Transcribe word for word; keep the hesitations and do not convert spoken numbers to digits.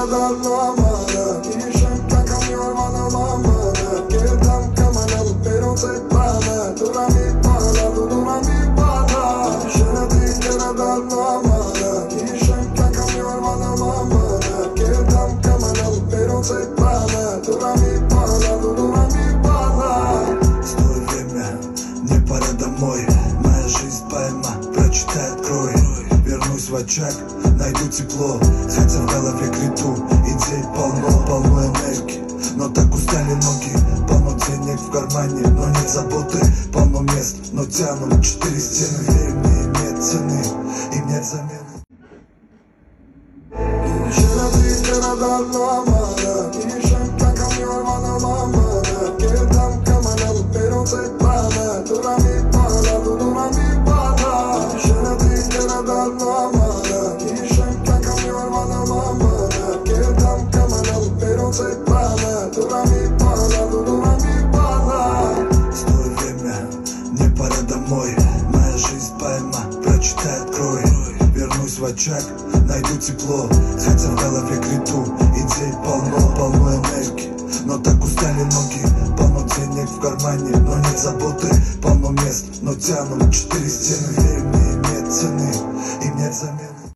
dall'amara, finisce anche ormano mamma, che tam camana, però sei pana, tu la mi parla, tu non mi parla, scena di che dall'amara, finisce anche ormano mamma, che tam camana, però sei pana, tu la mi parla, tu non mi parla. Стой, время, мне пора домой, моя жизнь поэма, прочитай, открой. Вернусь в очаг, найду тепло, хотя в голове криту, идей полно, полно энергии, но так устали ноги. Полно денег в кармане, но нет заботы, полно мест, но тянут четыре стены. Верь мне, нет цены, им нет замены. Scena di che dall'amara, finisce anche ormano mamma, che tam camana, però sei pana, tu la mi parla, tu non mi parla. Scena di che dall'amara, finisce anche ormano mamma, che tam camana, però sei pana, tu la mi parla, tu non mi parla. Стой, время, мне пора домой, моя жизнь поэма, прочитай, открой. Вернусь в очаг, найду тепло, хотя в голове криту, идей полно, полно энергии, но так устали ноги. Полно денег в кармане, но нет заботы, полно мест, но тянут четыре стены. Верь мне, нет цены, им нет замены.